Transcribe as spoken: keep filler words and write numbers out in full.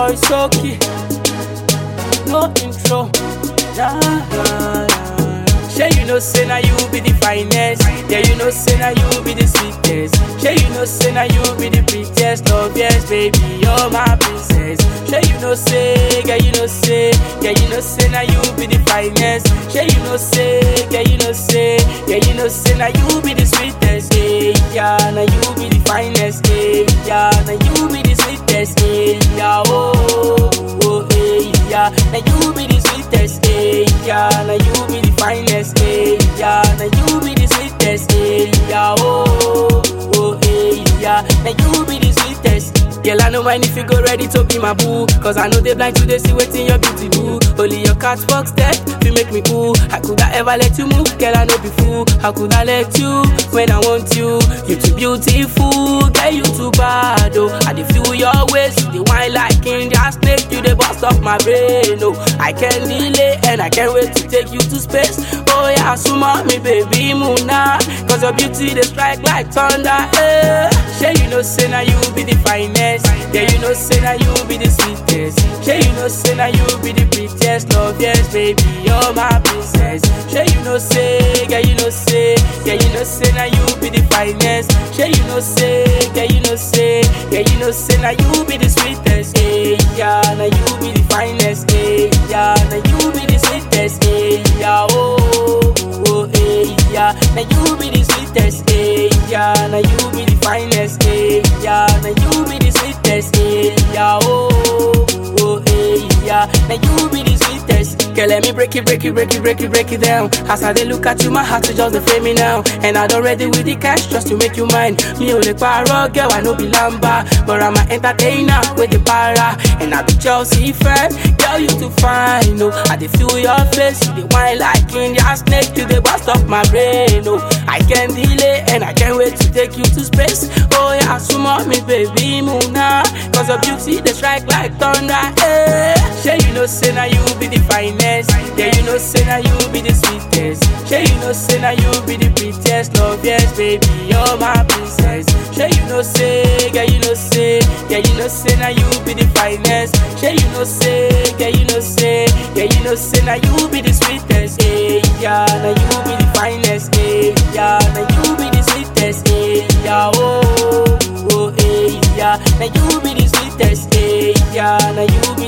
it's okay. No intro. Nah, nah, nah. Sure you know say now you be the finest. Yeah, you know say now you be the sweetest. Sure you know say now you be the prettiest. Love yes, baby, you're my princess. Sure you know say, yeah you know say, yeah you know say now you be the finest. Sure you know say, yeah you know say, yeah you know say now you be the sweetest. Yeah, yeah, now you be the finest. Yeah, yeah, now you be the sweetest. Yeah, yeah, oh, oh, hey, yeah, now you be the sweetest. Yeah, yeah, now you be the finest. Yeah, yeah, now you be the sweetest. Yeah, yeah, oh, oh, hey, yeah, now you be the sweetest. Girl, I know mind if you go ready to be my boo. Cause I know they blind to they see waiting your beauty do. Only your catwalk step, you make me cool. How could I ever let you move? Girl, I know be fool. How could I let you when I want you? You too beautiful, girl, you too bad, oh. I dey feel your ways, you dey wine like India snake. You dey bust off my brain, oh. I can't delay and I can't wait to take you to space. Oh yeah, sumo me baby Muna. Cause your beauty they strike like thunder, eh. Sure you know say now you be the finest. Yeah, you know say now you be the sweetest. Sure you know say now you be the prettiest. Love yes, baby, you're my princess. Sure you know say, yeah you know say, yeah you know say now you be the finest. Sure you know say, yeah you know say, yeah you know say now you be the sweetest. Yeah, yeah, now you be the finest. Yeah, yeah, now you be the sweetest. Yeah, yeah, oh, oh, hey, yeah, now you be the sweetest. Yeah, yeah, now you be the finest. Yeah, yeah, now you be the sweetest. Yeah, yeah, oh, oh, hey, yeah, now you be the sweetest. Girl, let me break it, break it, break it, break it, break it down. As I dey look at you, my heart is just the frame me now. And I don't ready with the cash just to make you mine. Me only paro, girl, I no be lamba, but I'm an entertainer with the para. And I be Chelsea fan, girl, you too fine, no. I dey feel your face, you dey wine like India snake. You dey bust off my brain, no. I can't delay and I can't wait to take you to space. Oh yeah, sumo me baby Muna. Cause your beauty they strike like thunder, eh. Sure you know say now you be the finest. Yeah you know say now you be the sweetest. Sure you know say now you be the prettiest. Love yes, baby, you're my princess. Sure you know say, yeah you know say, yeah you know say now you be the finest. Sure you know say, yeah you know say, yeah you know say now you be the sweetest. Yeah, yeah, now you be the finest. Yeah, yeah, now you be the sweetest. Yeah, yeah, oh, oh, hey, yeah, now you be the sweetest. Yeah, yeah, now you be